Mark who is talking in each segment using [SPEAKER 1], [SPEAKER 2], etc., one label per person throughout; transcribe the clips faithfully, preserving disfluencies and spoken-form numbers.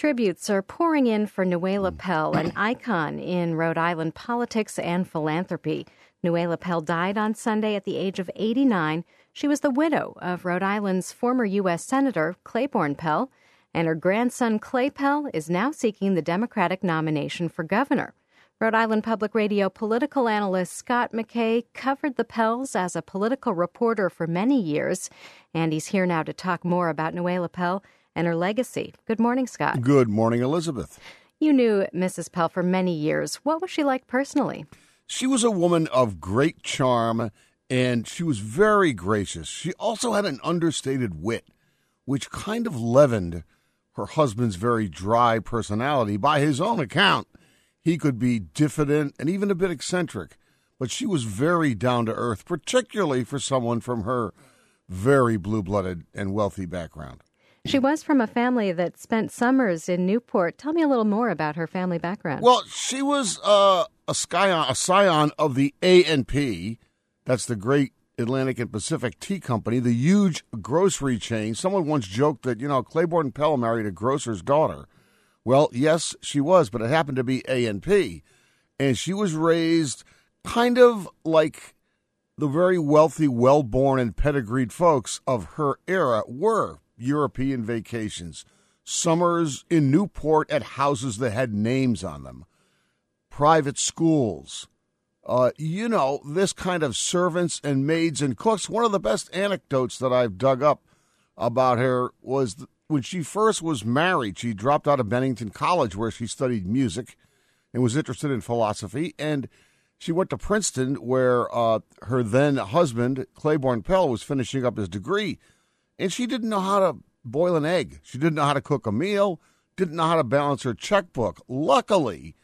[SPEAKER 1] Tributes are pouring in for Nuala Pell, an icon in Rhode Island politics and philanthropy. Nuala Pell died on Sunday at the age of eighty-nine. She was the widow of Rhode Island's former U S Senator Claiborne Pell, and her grandson Clay Pell is now seeking the Democratic nomination for governor. Rhode Island Public Radio political analyst Scott McKay covered the Pells as a political reporter for many years, and he's here now to talk more about Nuala Pell and her legacy. Good morning, Scott.
[SPEAKER 2] Good morning, Elizabeth.
[SPEAKER 1] You knew Missus Pell for many years. What was she like personally?
[SPEAKER 2] She was a woman of great charm, and she was very gracious. She also had an understated wit, which kind of leavened her husband's very dry personality. By his own account, he could be diffident and even a bit eccentric, but she was very down-to-earth, particularly for someone from her very blue-blooded and wealthy background.
[SPEAKER 1] She was from a family that spent summers in Newport. Tell me a little more about her family background.
[SPEAKER 2] Well, she was uh, a, scion, a scion of the A and P. That's the Great Atlantic and Pacific Tea Company, the huge grocery chain. Someone once joked that, you know, Claiborne Pell married a grocer's daughter. Well, yes, she was, but it happened to be A and P. And she was raised kind of like the very wealthy, well-born, and pedigreed folks of her era were. European vacations, summers in Newport at houses that had names on them, private schools, uh, you know, this kind of servants and maids and cooks. One of the best anecdotes that I've dug up about her was th- when she first was married, she dropped out of Bennington College where she studied music and was interested in philosophy, and she went to Princeton where uh, her then husband, Claiborne Pell, was finishing up his degree. And she didn't know how to boil an egg. She didn't know how to cook a meal, didn't know how to balance her checkbook. Luckily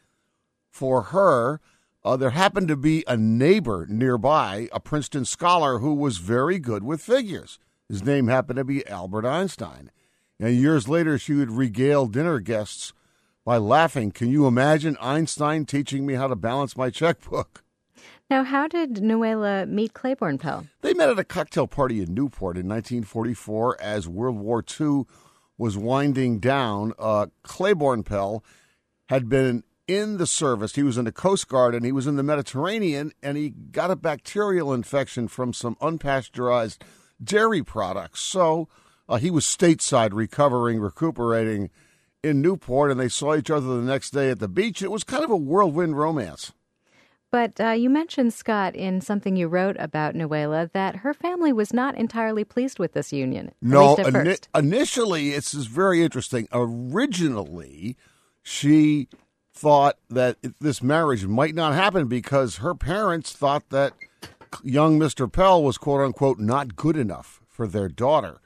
[SPEAKER 2] for her, uh, there happened to be a neighbor nearby, a Princeton scholar who was very good with figures. His name happened to be Albert Einstein. And years later, she would regale dinner guests by laughing, "Can you imagine Einstein teaching me how to balance my checkbook?"
[SPEAKER 1] Now, how did Nuala meet Claiborne Pell?
[SPEAKER 2] They met at a cocktail party in Newport in nineteen forty-four as World War Two was winding down. Uh, Claiborne Pell had been in the service. He was in the Coast Guard, and he was in the Mediterranean, and he got a bacterial infection from some unpasteurized dairy products. So uh, he was stateside recovering, recuperating in Newport, and they saw each other the next day at the beach. It was kind of a whirlwind romance.
[SPEAKER 1] But uh, you mentioned, Scott, in something you wrote about Nuala, that her family was not entirely pleased with this union, at
[SPEAKER 2] no,
[SPEAKER 1] least at
[SPEAKER 2] ini-
[SPEAKER 1] first.
[SPEAKER 2] initially, it's just very interesting. Originally, she thought that this marriage might not happen because her parents thought that young Mister Pell was, quote-unquote, not good enough for their daughter.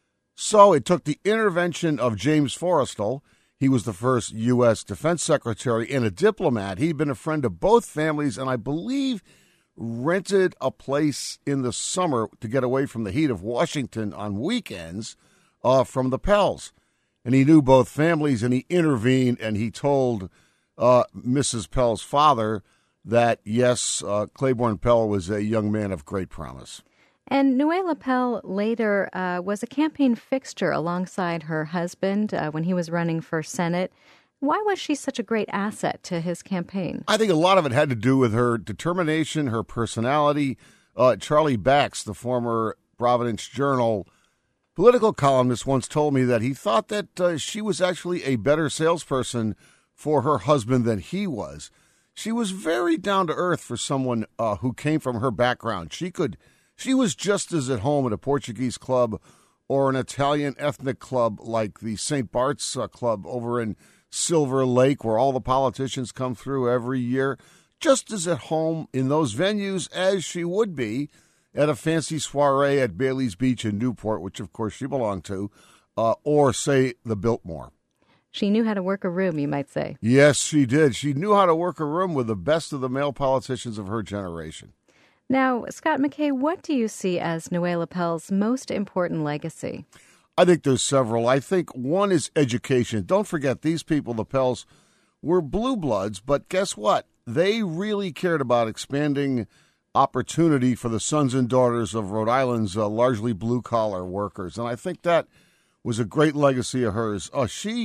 [SPEAKER 2] So it took the intervention of James Forrestal. He was the first U S defense secretary and a diplomat. He'd been a friend of both families and I believe rented a place in the summer to get away from the heat of Washington on weekends uh, from the Pells. And he knew both families and he intervened and he told uh, Missus Pell's father that, yes, uh, Claiborne Pell was a young man of great promise.
[SPEAKER 1] And Nuala Pell later uh, was a campaign fixture alongside her husband uh, when he was running for Senate. Why was she such a great asset to his campaign?
[SPEAKER 2] I think a lot of it had to do with her determination, her personality. Uh, Charlie Bax, the former Providence Journal political columnist, once told me that he thought that uh, she was actually a better salesperson for her husband than he was. She was very down to earth for someone uh, who came from her background. She could... She was just as at home at a Portuguese club or an Italian ethnic club like the Saint Bart's uh, Club over in Silver Lake, where all the politicians come through every year, just as at home in those venues as she would be at a fancy soiree at Bailey's Beach in Newport, which, of course, she belonged to, uh, or, say, the Biltmore.
[SPEAKER 1] She knew how to work a room, you might say.
[SPEAKER 2] Yes, she did. She knew how to work a room with the best of the male politicians of her generation.
[SPEAKER 1] Now, Scott McKay, what do you see as Nuala Pell's most important legacy?
[SPEAKER 2] I think there's several. I think one is education. Don't forget, these people, the Pells, were blue bloods, but guess what? They really cared about expanding opportunity for the sons and daughters of Rhode Island's uh, largely blue-collar workers. And I think that was a great legacy of hers. Uh, she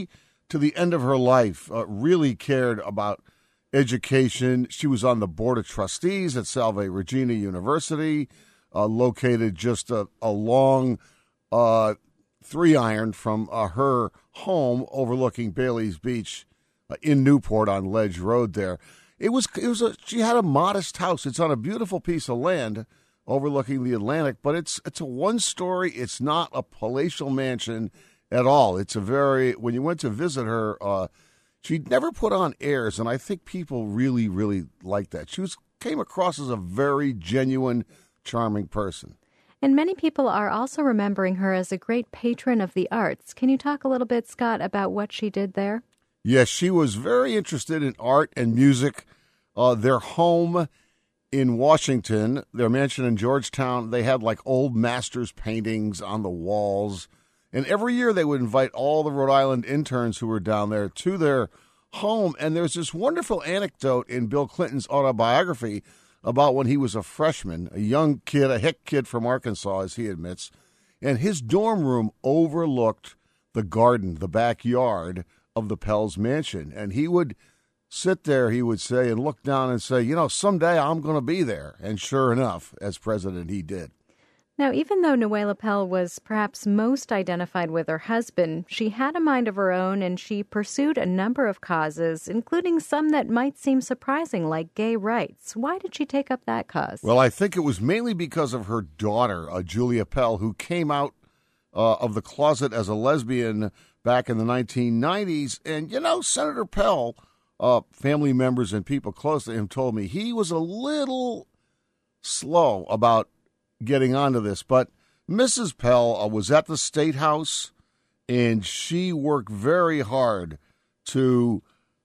[SPEAKER 2] to the end of her life, uh, really cared about education. She was on the board of trustees at Salve Regina University, uh, located just a, a long uh, three iron from uh, her home overlooking Bailey's Beach uh, in Newport on Ledge Road there. It was, it was a, she had a modest house. It's on a beautiful piece of land overlooking the Atlantic, but it's it's a one-story. It's not a palatial mansion at all. It's a very, when you went to visit her, uh, she never put on airs, and I think people really, really liked that. She was came across as a very genuine, charming person.
[SPEAKER 1] And many people are also remembering her as a great patron of the arts. Can you talk a little bit, Scott, about what she did there?
[SPEAKER 2] Yes, she was very interested in art and music. Uh, their home in Washington, their mansion in Georgetown, they had like old masters paintings on the walls. And every year they would invite all the Rhode Island interns who were down there to their home. And there's this wonderful anecdote in Bill Clinton's autobiography about when he was a freshman, a young kid, a hick kid from Arkansas, as he admits. And his dorm room overlooked the garden, the backyard of the Pell's mansion. And he would sit there, he would say, and look down and say, you know, someday I'm going to be there. And sure enough, as president, he did.
[SPEAKER 1] Now, even though Nuala Pell was perhaps most identified with her husband, she had a mind of her own, and she pursued a number of causes, including some that might seem surprising, like gay rights. Why did she take up that cause?
[SPEAKER 2] Well, I think it was mainly because of her daughter, uh, Julia Pell, who came out uh, of the closet as a lesbian back in the nineteen nineties. And, you know, Senator Pell, uh, family members and people close to him told me he was a little slow about getting onto this. But Missus Pell uh, was at the State House, and she worked very hard to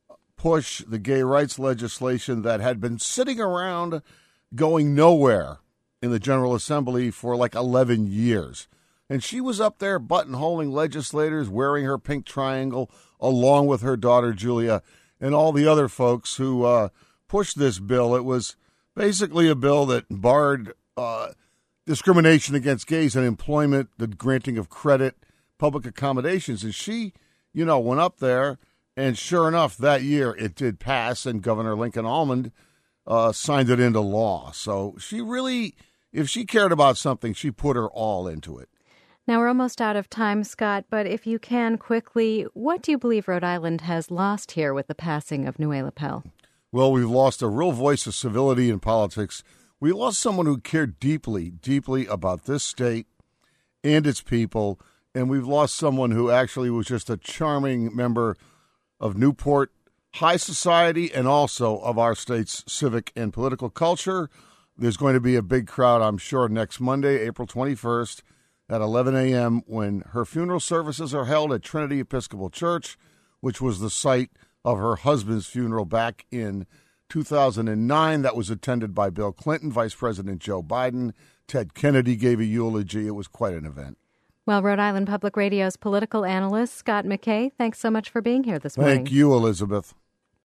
[SPEAKER 2] push the gay rights legislation that had been sitting around going nowhere in the General Assembly for like eleven years. And she was up there buttonholing legislators, wearing her pink triangle, along with her daughter, Julia, and all the other folks who uh, pushed this bill. It was basically a bill that barred uh, discrimination against gays in employment, the granting of credit, public accommodations. And she, you know, went up there, and sure enough, that year it did pass, and Governor Lincoln Almond uh, signed it into law. So she really, if she cared about something, she put her all into it.
[SPEAKER 1] Now, we're almost out of time, Scott, but if you can quickly, what do you believe Rhode Island has lost here with the passing of Nuala Pell?
[SPEAKER 2] Well, we've lost a real voice of civility in politics. We lost someone who cared deeply, deeply about this state and its people, and we've lost someone who actually was just a charming member of Newport high society and also of our state's civic and political culture. There's going to be a big crowd, I'm sure, next Monday, April twenty-first, at eleven a.m. when her funeral services are held at Trinity Episcopal Church, which was the site of her husband's funeral back in two thousand nine. That was attended by Bill Clinton, Vice President Joe Biden. Ted Kennedy gave a eulogy. It was quite an event.
[SPEAKER 1] Well, Rhode Island Public Radio's political analyst, Scott McKay, thanks so much for being here this morning.
[SPEAKER 2] Thank you, Elizabeth.